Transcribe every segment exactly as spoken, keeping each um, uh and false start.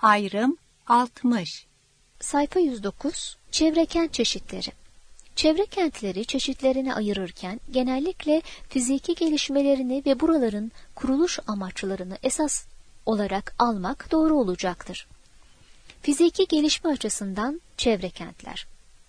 Ayrım altmış. Sayfa yüz dokuz. Çevre kent çeşitleri. Çevre kentleri çeşitlerine ayırırken genellikle fiziki gelişmelerini ve buraların kuruluş amaçlarını esas olarak almak doğru olacaktır. Fiziki gelişme açısından çevre kentler.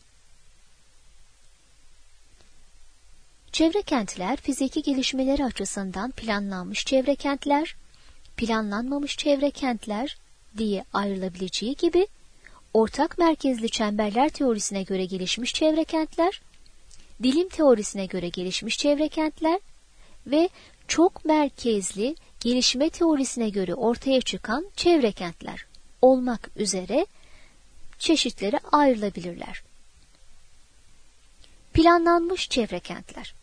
Çevre kentler fiziki gelişmeleri açısından planlanmış çevre kentler, planlanmamış çevre kentler diye ayrılabileceği gibi ortak merkezli çemberler teorisine göre gelişmiş çevre kentler, dilim teorisine göre gelişmiş çevre kentler ve çok merkezli gelişme teorisine göre ortaya çıkan çevre kentler olmak üzere çeşitlere ayrılabilirler. Planlanmış çevre kentler.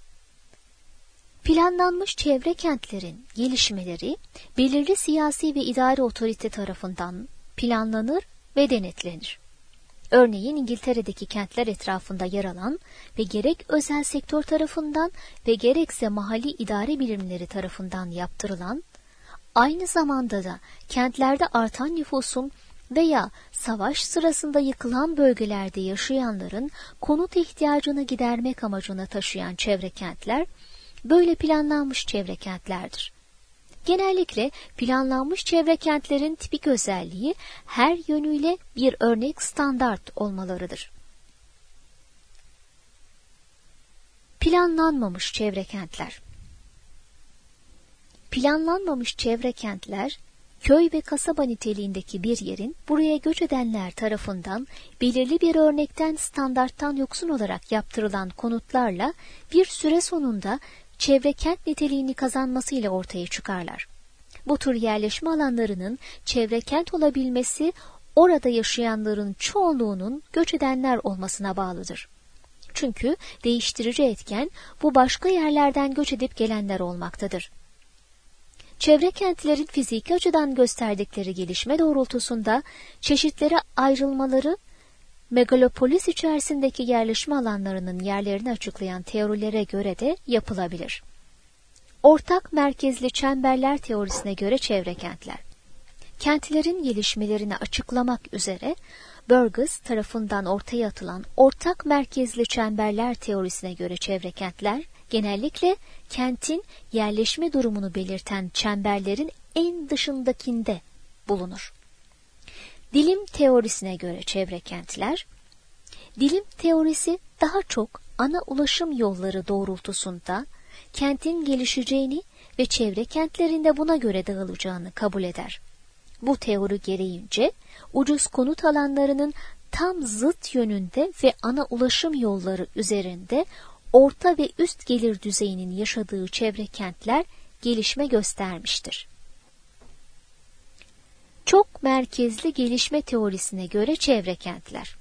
Planlanmış çevre kentlerin gelişmeleri belirli siyasi ve idari otorite tarafından planlanır ve denetlenir. Örneğin İngiltere'deki kentler etrafında yer alan ve gerek özel sektör tarafından ve gerekse mahalli idare birimleri tarafından yaptırılan, aynı zamanda da kentlerde artan nüfusun veya savaş sırasında yıkılan bölgelerde yaşayanların konut ihtiyacını gidermek amacına taşıyan çevre kentler, böyle planlanmış çevre kentlerdir. Genellikle planlanmış çevre kentlerin tipik özelliği her yönüyle bir örnek standart olmalarıdır. Planlanmamış çevre kentler. Planlanmamış çevre kentler, köy ve kasaba niteliğindeki bir yerin buraya göç edenler tarafından belirli bir örnekten standarttan yoksun olarak yaptırılan konutlarla bir süre sonunda çevre kent niteliğini kazanmasıyla ortaya çıkarlar. Bu tür yerleşme alanlarının çevre kent olabilmesi, orada yaşayanların çoğunluğunun göç edenler olmasına bağlıdır. Çünkü değiştirici etken bu başka yerlerden göç edip gelenler olmaktadır. Çevre kentlerin fiziki açıdan gösterdikleri gelişme doğrultusunda çeşitlere ayrılmaları, megalopolis içerisindeki yerleşme alanlarının yerlerini açıklayan teorilere göre de yapılabilir. Ortak merkezli çemberler teorisine göre çevre kentler. Kentlerin gelişmelerini açıklamak üzere Burgess tarafından ortaya atılan ortak merkezli çemberler teorisine göre çevre kentler, genellikle kentin yerleşme durumunu belirten çemberlerin en dışındakinde bulunur. Dilim teorisine göre çevre kentler, dilim teorisi daha çok ana ulaşım yolları doğrultusunda kentin gelişeceğini ve çevre kentlerinde buna göre dağılacağını kabul eder. Bu teori gereğince ucuz konut alanlarının tam zıt yönünde ve ana ulaşım yolları üzerinde orta ve üst gelir düzeyinin yaşadığı çevre kentler gelişme göstermiştir. Çok merkezli gelişme teorisine göre çevre kentler.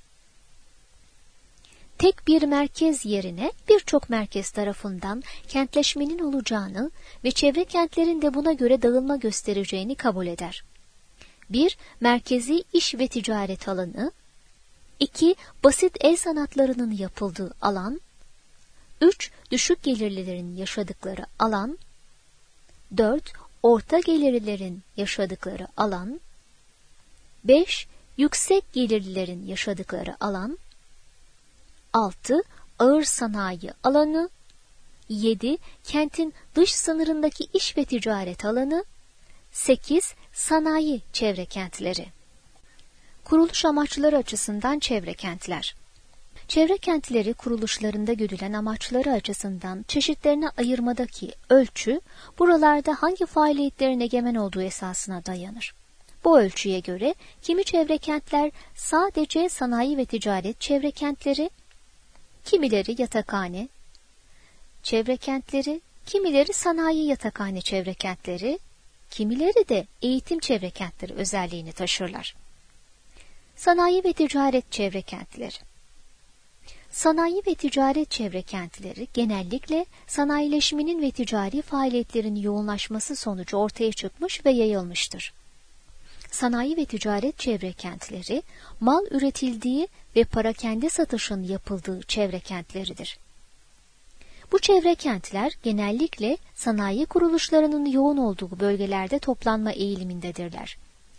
Tek bir merkez yerine birçok merkez tarafından kentleşmenin olacağını ve çevre kentlerin de buna göre dağılma göstereceğini kabul eder. bir Merkezi iş ve ticaret alanı. iki Basit el sanatlarının yapıldığı alan. üç Düşük gelirlilerin yaşadıkları alan. dört Orta gelirlilerin yaşadıkları alan. beş Yüksek gelirlilerin yaşadıkları alan. altı Ağır sanayi alanı. yedi Kentin dış sınırındaki iş ve ticaret alanı. sekiz Sanayi çevre kentleri. Kuruluş amaçları açısından çevre kentler. Çevre kentleri kuruluşlarında güdülen amaçları açısından çeşitlerine ayırmadaki ölçü, buralarda hangi faaliyetlerin egemen olduğu esasına dayanır. Bu ölçüye göre kimi çevre kentler sadece sanayi ve ticaret çevre kentleri, kimileri yatakhane çevre kentleri, kimileri sanayi yatakhane çevre kentleri, kimileri de eğitim çevre kentleri özelliğini taşırlar. Sanayi ve ticaret çevre kentleri. Sanayi ve ticaret çevre kentleri genellikle sanayileşmenin ve ticari faaliyetlerin yoğunlaşması sonucu ortaya çıkmış ve yayılmıştır. Sanayi ve ticaret çevre kentleri, mal üretildiği ve parakende satışın yapıldığı çevre kentleridir. Bu çevre kentler genellikle sanayi kuruluşlarının yoğun olduğu bölgelerde toplanma eğilimindedirler.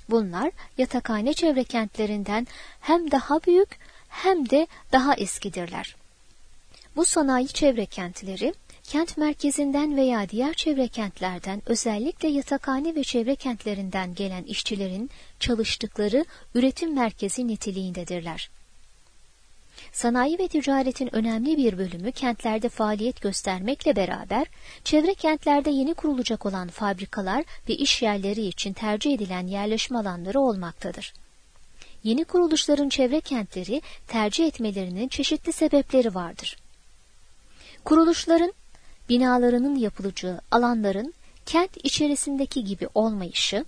Bunlar yatakhane çevre kentlerinden hem daha büyük hem de daha eskidirler. Bu sanayi çevre kentleri, kent merkezinden veya diğer çevre kentlerden, özellikle yatakhane ve çevre kentlerinden gelen işçilerin çalıştıkları üretim merkezi niteliğindedirler. Sanayi ve ticaretin önemli bir bölümü kentlerde faaliyet göstermekle beraber, çevre kentlerde yeni kurulacak olan fabrikalar ve iş yerleri için tercih edilen yerleşme alanları olmaktadır. Yeni kuruluşların çevre kentleri tercih etmelerinin çeşitli sebepleri vardır. Kuruluşların, binalarının yapılacağı alanların kent içerisindeki gibi olmayışı,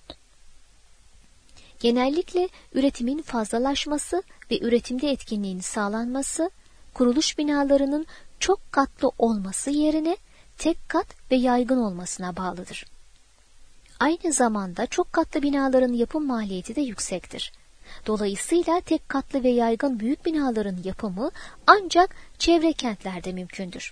genellikle üretimin fazlalaşması ve üretimde etkinliğin sağlanması, kuruluş binalarının çok katlı olması yerine tek kat ve yaygın olmasına bağlıdır. Aynı zamanda çok katlı binaların yapım maliyeti de yüksektir. Dolayısıyla tek katlı ve yaygın büyük binaların yapımı ancak çevre kentlerde mümkündür.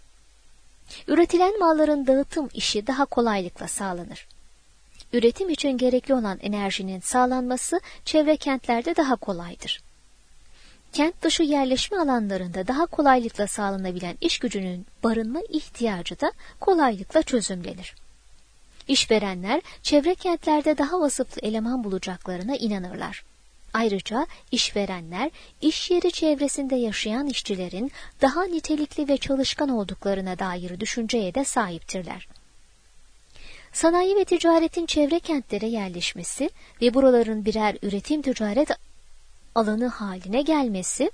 Üretilen malların dağıtım işi daha kolaylıkla sağlanır. Üretim için gerekli olan enerjinin sağlanması çevre kentlerde daha kolaydır. Kent dışı yerleşme alanlarında daha kolaylıkla sağlanabilen iş gücünün barınma ihtiyacı da kolaylıkla çözümlenir. İşverenler çevre kentlerde daha vasıflı eleman bulacaklarına inanırlar. Ayrıca işverenler iş yeri çevresinde yaşayan işçilerin daha nitelikli ve çalışkan olduklarına dair düşünceye de sahiptirler. Sanayi ve ticaretin çevre kentlere yerleşmesi ve buraların birer üretim ticaret alanı haline gelmesi,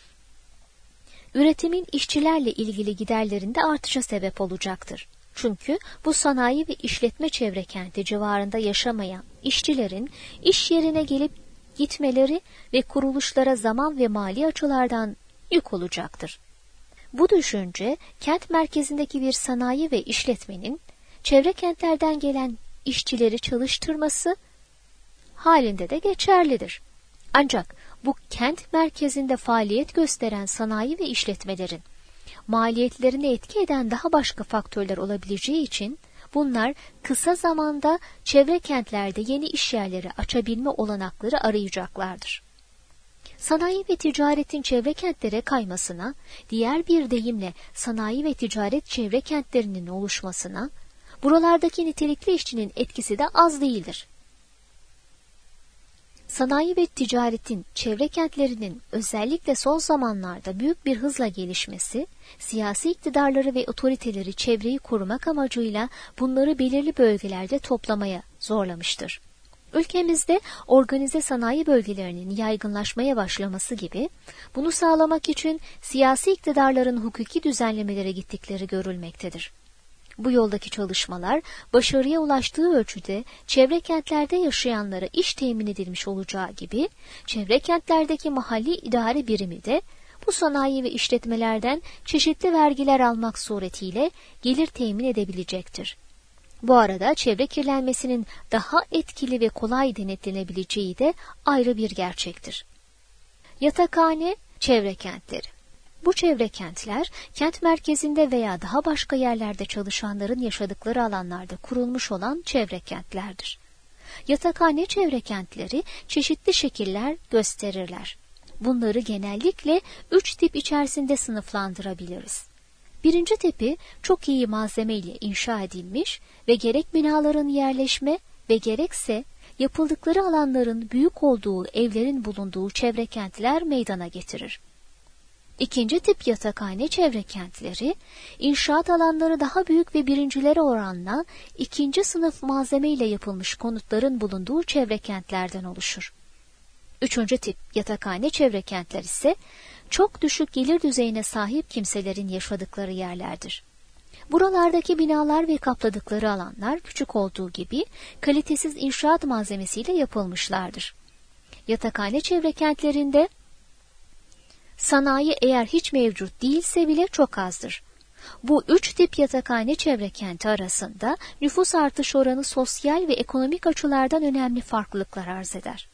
üretimin işçilerle ilgili giderlerinde artışa sebep olacaktır. Çünkü bu sanayi ve işletme çevre kenti civarında yaşamayan işçilerin iş yerine gelip gitmeleri ve kuruluşlara zaman ve mali açılardan yük olacaktır. Bu düşünce, kent merkezindeki bir sanayi ve işletmenin çevre kentlerden gelen işçileri çalıştırması halinde de geçerlidir. Ancak bu kent merkezinde faaliyet gösteren sanayi ve işletmelerin maliyetlerine etki eden daha başka faktörler olabileceği için bunlar kısa zamanda çevre kentlerde yeni iş yerleri açabilme olanakları arayacaklardır. Sanayi ve ticaretin çevre kentlere kaymasına, diğer bir deyimle sanayi ve ticaret çevre kentlerinin oluşmasına, buralardaki nitelikli işçinin etkisi de az değildir. Sanayi ve ticaretin çevre kentlerinin özellikle son zamanlarda büyük bir hızla gelişmesi, siyasi iktidarları ve otoriteleri çevreyi korumak amacıyla bunları belirli bölgelerde toplamaya zorlamıştır. Ülkemizde organize sanayi bölgelerinin yaygınlaşmaya başlaması gibi, bunu sağlamak için siyasi iktidarların hukuki düzenlemelere gittikleri görülmektedir. Bu yoldaki çalışmalar başarıya ulaştığı ölçüde çevre kentlerde yaşayanlara iş temin edilmiş olacağı gibi, çevre kentlerdeki mahalli idare birimi de bu sanayi ve işletmelerden çeşitli vergiler almak suretiyle gelir temin edebilecektir. Bu arada çevre kirlenmesinin daha etkili ve kolay denetlenebileceği de ayrı bir gerçektir. Yatakhane çevre kentleri. Bu çevre kentler, kent merkezinde veya daha başka yerlerde çalışanların yaşadıkları alanlarda kurulmuş olan çevre kentlerdir. Yatakhane çevre kentleri çeşitli şekiller gösterirler. Bunları genellikle üç tip içerisinde sınıflandırabiliriz. Birinci tipi çok iyi malzeme ile inşa edilmiş ve gerek binaların yerleşme ve gerekse yapıldıkları alanların büyük olduğu evlerin bulunduğu çevre kentler meydana getirir. İkinci tip yatakhane çevre kentleri, inşaat alanları daha büyük ve birincilere oranla ikinci sınıf malzeme ile yapılmış konutların bulunduğu çevre kentlerden oluşur. Üçüncü tip yatakhane çevre kentler ise çok düşük gelir düzeyine sahip kimselerin yaşadıkları yerlerdir. Buralardaki binalar ve kapladıkları alanlar küçük olduğu gibi kalitesiz inşaat malzemesiyle yapılmışlardır. Yatakhane çevre kentlerinde sanayi eğer hiç mevcut değilse bile çok azdır. Bu üç tip yatakhane çevre kenti arasında nüfus artış oranı sosyal ve ekonomik açılardan önemli farklılıklar arz eder.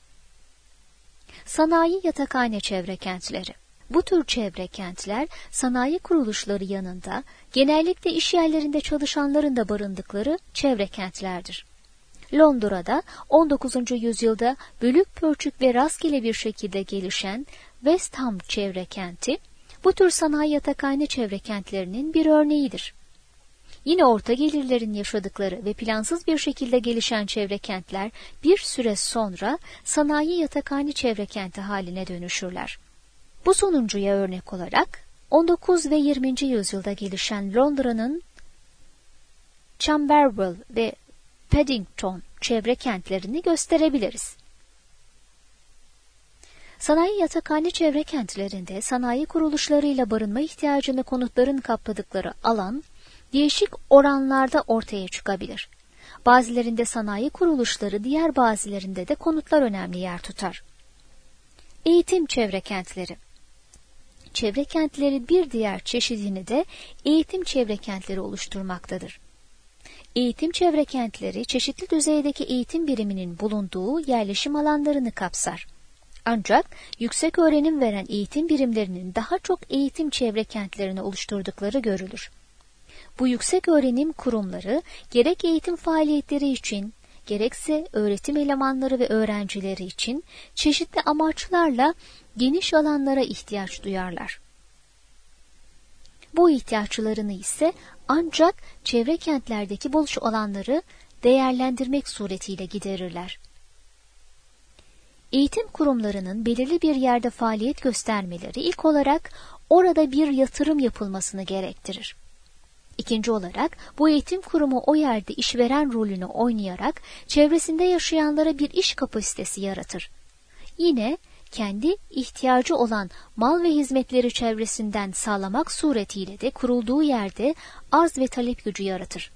Sanayi yatakhane çevre kentleri. Bu tür çevre kentler sanayi kuruluşları yanında genellikle iş yerlerinde çalışanların da barındıkları çevre kentlerdir. Londra'da on dokuzuncu yüzyılda bölük pörçük ve rastgele bir şekilde gelişen West Ham çevre kenti, bu tür sanayi yatakhane çevre kentlerinin bir örneğidir. Yine orta gelirlerin yaşadıkları ve plansız bir şekilde gelişen çevre kentler bir süre sonra sanayi yatakhane çevre kenti haline dönüşürler. Bu sonuncuya örnek olarak on dokuz ve yirminci yüzyılda gelişen Londra'nın Camberwell ve Paddington çevre kentlerini gösterebiliriz. Sanayi yatakhane çevre kentlerinde sanayi kuruluşlarıyla barınma ihtiyacını konutların kapladıkları alan değişik oranlarda ortaya çıkabilir. Bazılarında sanayi kuruluşları, diğer bazılarında da konutlar önemli yer tutar. Eğitim çevre kentleri. Çevre kentleri bir diğer çeşidini de eğitim çevre kentleri oluşturmaktadır. Eğitim çevre kentleri çeşitli düzeydeki eğitim biriminin bulunduğu yerleşim alanlarını kapsar. Ancak yüksek öğrenim veren eğitim birimlerinin daha çok eğitim çevre kentlerini oluşturdukları görülür. Bu yüksek öğrenim kurumları gerek eğitim faaliyetleri için, gerekse öğretim elemanları ve öğrencileri için çeşitli amaçlarla geniş alanlara ihtiyaç duyarlar. Bu ihtiyaçlarını ise ancak çevre kentlerdeki boş alanları değerlendirmek suretiyle giderirler. Eğitim kurumlarının belirli bir yerde faaliyet göstermeleri ilk olarak orada bir yatırım yapılmasını gerektirir. İkinci olarak bu eğitim kurumu o yerde işveren rolünü oynayarak çevresinde yaşayanlara bir iş kapasitesi yaratır. Yine kendi ihtiyacı olan mal ve hizmetleri çevresinden sağlamak suretiyle de kurulduğu yerde arz ve talep gücü yaratır.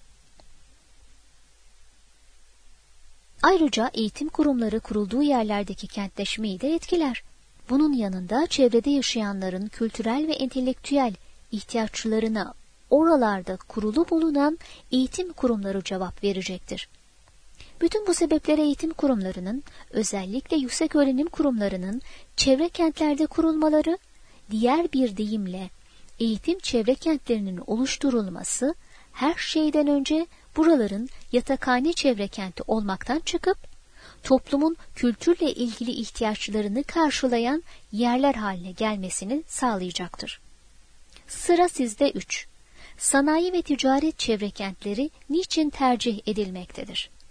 Ayrıca eğitim kurumları kurulduğu yerlerdeki kentleşmeyi de etkiler. Bunun yanında çevrede yaşayanların kültürel ve entelektüel ihtiyaçlarına oralarda kurulu bulunan eğitim kurumları cevap verecektir. Bütün bu sebeplere eğitim kurumlarının, özellikle yükseköğrenim kurumlarının çevre kentlerde kurulmaları, diğer bir deyimle eğitim çevre kentlerinin oluşturulması, her şeyden önce buraların yatakhane çevre kenti olmaktan çıkıp, toplumun kültürle ilgili ihtiyaçlarını karşılayan yerler haline gelmesini sağlayacaktır. Sıra sizde üç. Sanayi ve ticaret çevre kentleri niçin tercih edilmektedir?